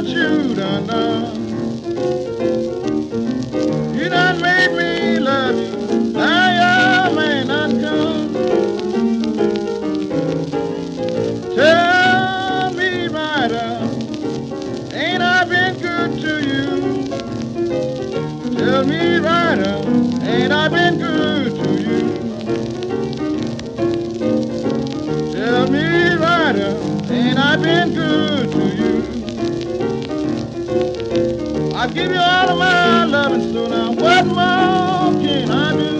what you done done. You done made me love you. Now your man done come. Tell me right up, ain't I been good to you? Tell me right up, ain't I been good to you? Tell me right up, ain't I been good to you? I give you all of my loving, so now what more can I do?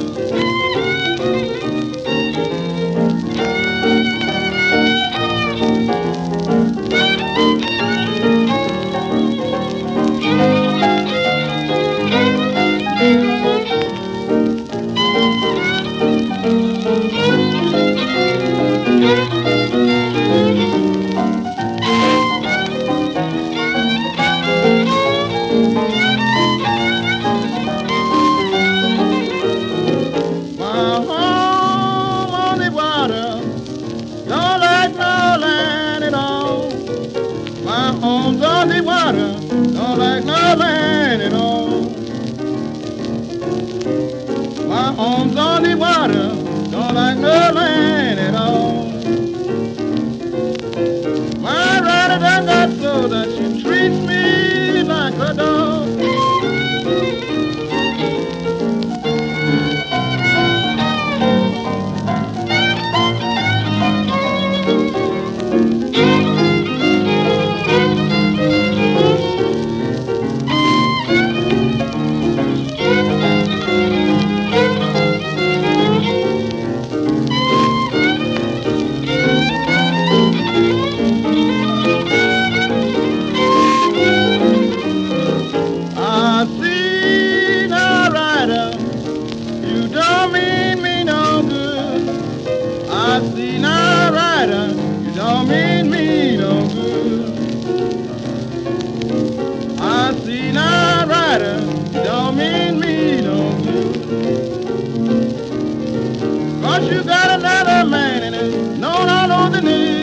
My home on the water, don't like no land at all. My home's on the water, don't like no land at all. My home's on the water, don't like no land at all. My rider done got so that she treats me like a dog. I see now, rider, you don't mean me no good. I see now, rider, you don't mean me no good. I see now, rider, you don't mean me no good. 'Cause you got another man in it, no, no, no, than me.